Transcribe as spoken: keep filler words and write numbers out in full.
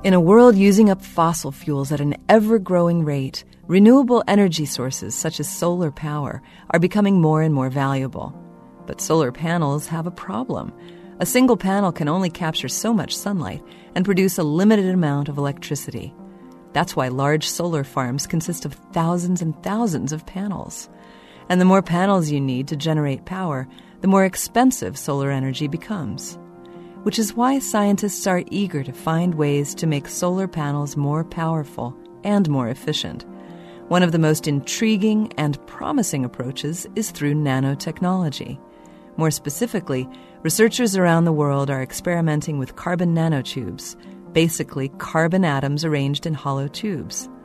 In a world using up fossil fuels at an ever-growing rate, renewable energy sources such as solar power are becoming more and more valuable. But solar panels have a problem. A single panel can only capture so much sunlight and produce a limited amount of electricity. That's why large solar farms consist of thousands and thousands of panels. And the more panels you need to generate power, the more expensive solar energy becomes. Which is why scientists are eager to find ways to make solar panels more powerful and more efficient. One of the most intriguing and promising approaches is through nanotechnology. More specifically, researchers around the world are experimenting with carbon nanotubes, basically carbon atoms arranged in hollow tubes.